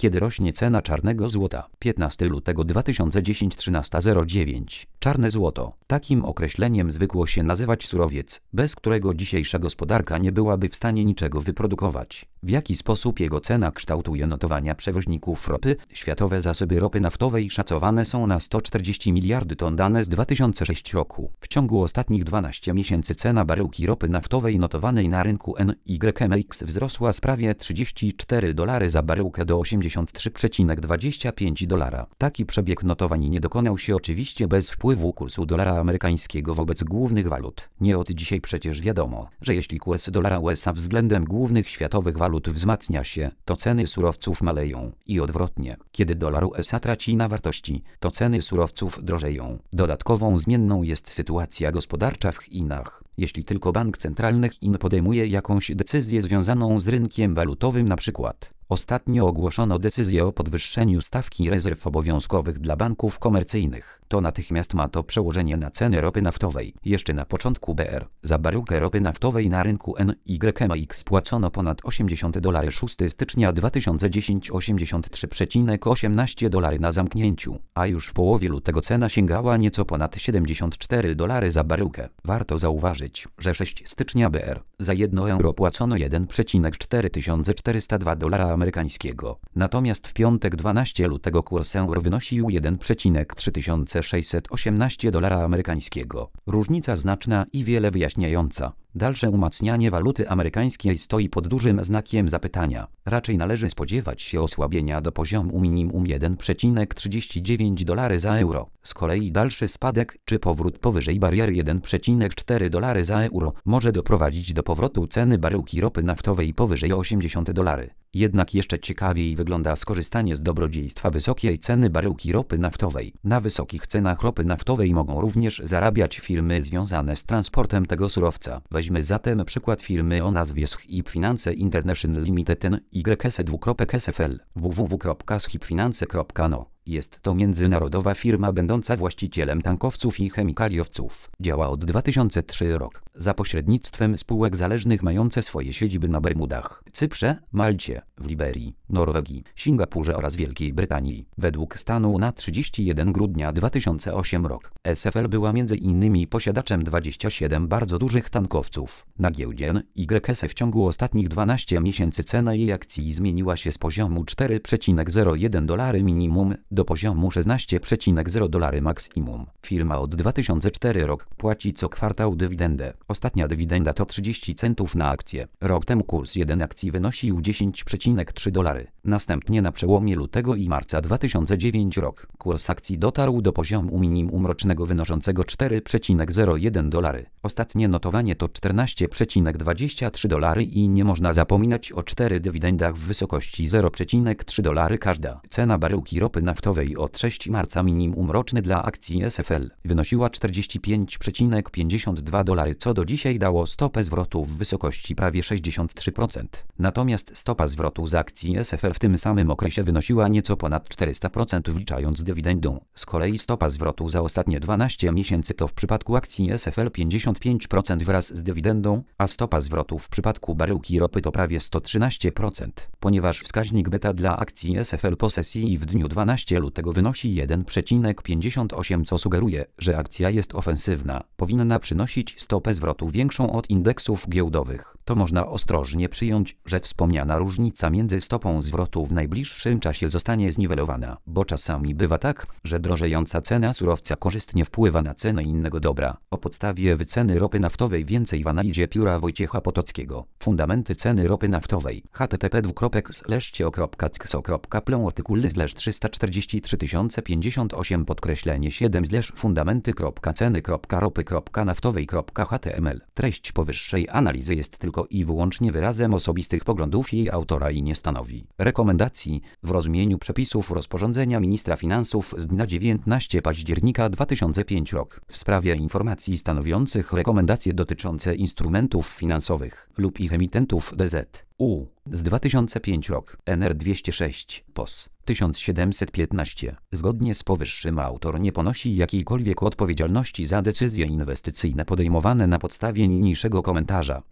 Kiedy rośnie cena czarnego złota? 15 lutego 2010 13:09. Czarne złoto. Takim określeniem zwykło się nazywać surowiec, bez którego dzisiejsza gospodarka nie byłaby w stanie niczego wyprodukować. W jaki sposób jego cena kształtuje notowania przewoźników ropy? Światowe zasoby ropy naftowej szacowane są na 140 miliardy ton, dane z 2006 roku. W ciągu ostatnich 12 miesięcy cena baryłki ropy naftowej notowanej na rynku NYMEX wzrosła z prawie $34 za baryłkę do $83,25. Taki przebieg notowań nie dokonał się oczywiście bez wpływu kursu dolara amerykańskiego wobec głównych walut. Nie od dzisiaj przecież wiadomo, że jeśli kurs dolara USA względem głównych światowych walut wzmacnia się, to ceny surowców maleją i odwrotnie. Kiedy dolar USA traci na wartości, to ceny surowców drożeją. Dodatkową zmienną jest sytuacja gospodarcza w Chinach. Jeśli tylko bank centralny Chin podejmuje jakąś decyzję związaną z rynkiem walutowym, na przykład ostatnio ogłoszono decyzję o podwyższeniu stawki rezerw obowiązkowych dla banków komercyjnych, to natychmiast ma to przełożenie na ceny ropy naftowej. Jeszcze na początku BR za baryłkę ropy naftowej na rynku NYMEX płacono ponad $80. 6 stycznia 2010 $83,18 na zamknięciu, a już w połowie lutego cena sięgała nieco ponad $74 za baryłkę. Warto zauważyć, że 6 stycznia BR za 1 euro płacono $1,4402 amerykańskiego. Natomiast w piątek 12 lutego kurs euro wynosił $1,3618 amerykańskiego. Różnica znaczna i wiele wyjaśniająca. Dalsze umacnianie waluty amerykańskiej stoi pod dużym znakiem zapytania. Raczej należy spodziewać się osłabienia do poziomu minimum $1,39 za euro. Z kolei dalszy spadek czy powrót powyżej bariery $1,4 za euro może doprowadzić do powrotu ceny baryłki ropy naftowej powyżej $80. Jednak jeszcze ciekawiej wygląda skorzystanie z dobrodziejstwa wysokiej ceny baryłki ropy naftowej. Na wysokich cenach ropy naftowej mogą również zarabiać firmy związane z transportem tego surowca. Weźmy zatem przykład firmy o nazwie Schip Finance International Limited NYSE2.SFL www.schipfinance.no. Jest to międzynarodowa firma będąca właścicielem tankowców i chemikaliowców. Działa od 2003 roku. Za pośrednictwem spółek zależnych mające swoje siedziby na Bermudach, Cyprze, Malcie, w Liberii, Norwegii, Singapurze oraz Wielkiej Brytanii. Według stanu na 31 grudnia 2008 roku SFL była m.in. posiadaczem 27 bardzo dużych tankowców. Na giełdzie NYSE w ciągu ostatnich 12 miesięcy cena jej akcji zmieniła się z poziomu $4,01 minimum do poziomu $16,0 maksimum. Firma od 2004 roku płaci co kwartał dywidendę. Ostatnia dywidenda to 30 centów na akcję. Rok temu kurs 1 akcji wynosił $10,3. Następnie na przełomie lutego i marca 2009 roku kurs akcji dotarł do poziomu minimum rocznego wynoszącego $4,01. Ostatnie notowanie to $14,23 i nie można zapominać o 4 dywidendach w wysokości $0,3 każda. Cena baryłki ropy naftowej od 6 marca minimum roczny dla akcji SFL wynosiła $40,52, co do dzisiaj dało stopę zwrotu w wysokości prawie 63%. Natomiast stopa zwrotu z akcji SFL w tym samym okresie wynosiła nieco ponad 400% wliczając dywidendę. Z kolei stopa zwrotu za ostatnie 12 miesięcy to w przypadku akcji SFL 55% wraz z dywidendą, a stopa zwrotu w przypadku baryłki ropy to prawie 113%. Ponieważ wskaźnik beta dla akcji SFL po sesji w dniu 12 lutego wynosi 1,58, co sugeruje, że akcja jest ofensywna, powinna przynosić stopę zwrotu większą od indeksów giełdowych. To można ostrożnie przyjąć, że wspomniana różnica między stopą zwrotu w najbliższym czasie zostanie zniwelowana, bo czasami bywa tak, że drożejąca cena surowca korzystnie wpływa na cenę innego dobra. O podstawie wyceny ropy naftowej więcej w analizie pióra Wojciecha Potockiego. Fundamenty ceny ropy naftowej. http://cio.ckso.plą artykuł /343.058/fundamenty-ceny.ropy.naftowej.html. Treść powyższej analizy jest tylko i wyłącznie wyrazem osobistych poglądów jej autora i nie stanowi rekomendacji w rozumieniu przepisów rozporządzenia ministra finansów z dnia 19 października 2005 roku w sprawie informacji stanowiących rekomendacje dotyczące instrumentów finansowych lub ich emitentów DZ.U. z 2005 rok, NR 206, POS 1715. Zgodnie z powyższym autor nie ponosi jakiejkolwiek odpowiedzialności za decyzje inwestycyjne podejmowane na podstawie niniejszego komentarza.